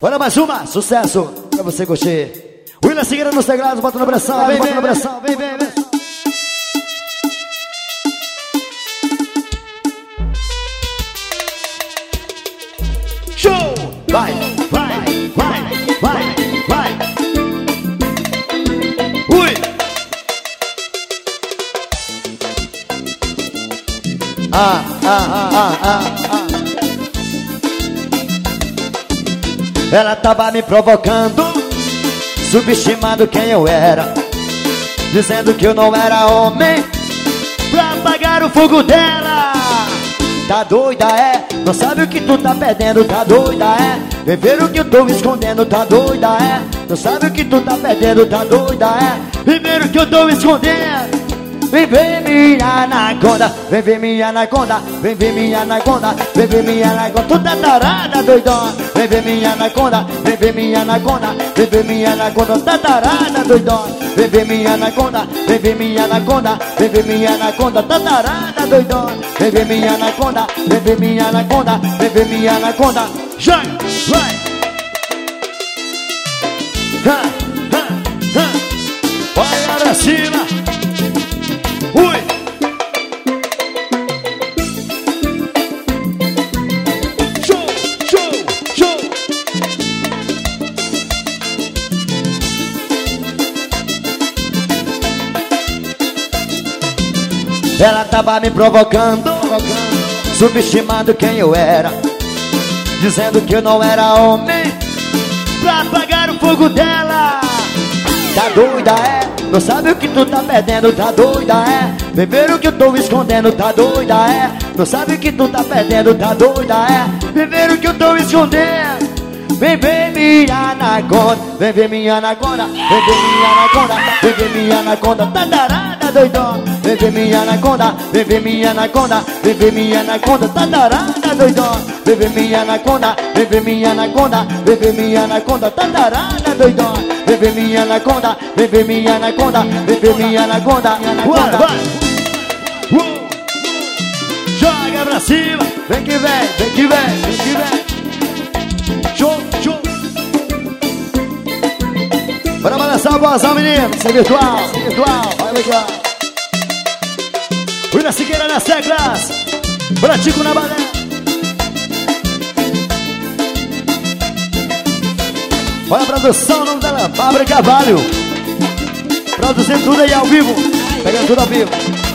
Bora mais uma, sucesso pra você curtir. William Segueira nos teclados, bota na pressão, vem, bota na pressão, vem, vem, vem. Show! Vai, vai, vai, vai, vai. Ui! Ela tava me provocando, subestimando quem eu era, dizendo que eu não era homem pra apagar o fogo dela. Tá doida, é? Não sabe o que tu tá perdendo, tá doida, é? Vem ver o que eu tô escondendo, tá doida, é? Não sabe o que tu tá perdendo, tá doida, é? Vem ver o que eu tô escondendo. Vem ver minha anaconda, vem ver minha anaconda, vem ver minha anaconda, vem ver minha anaconda. Tu tá tarada, doidona. Vem ver minha anaconda, vem ver minha anaconda, vem ver minha anaconda. Tá tarada, doidona. Vem ver minha anaconda, vem ver minha anaconda, vem ver minha anaconda. Tá tarada, doidona. Vem ver minha anaconda, vem ver minha anaconda, vem ver minha anaconda. Já, vai. Olha pra cima. Ui! Show, show, show! Ela tava me provocando, subestimando quem eu era, dizendo que eu não era homem pra apagar o fogo dela. Tá doida, é? Não sabe o que tu tá perdendo, tá doida, é? Vem ver o que eu tô escondendo, tá doida, é? Não sabe o que tu tá perdendo, tá doida, é? Vem ver o que eu tô escondendo. Vem ver minha anaconda, vem ver minha anaconda, vem ver minha anaconda, vem ver minha anaconda. Tá tarada, doidona. Vem ver minha anaconda, vem ver minha anaconda, vem ver minha anaconda. Tá tarada, doidona. Vem ver minha anaconda, vem ver minha anaconda, vem ver minha anaconda. Tá tarada, doidona. Vem ver minha anaconda, vem ver minha anaconda, vem ver minha anaconda. Vai, vai. Joga pra cima, vem que vem, vem que vem, vem que vem. Show, show. Bora balançar o bozão, menino. Isso é virtual, virtual. Vai legal. William Segueira nas teclas. Bora Tico na balé. Olha a produção, nome dela, Fábrica Cavalho. Produzindo tudo aí ao vivo. Pegando tudo ao vivo.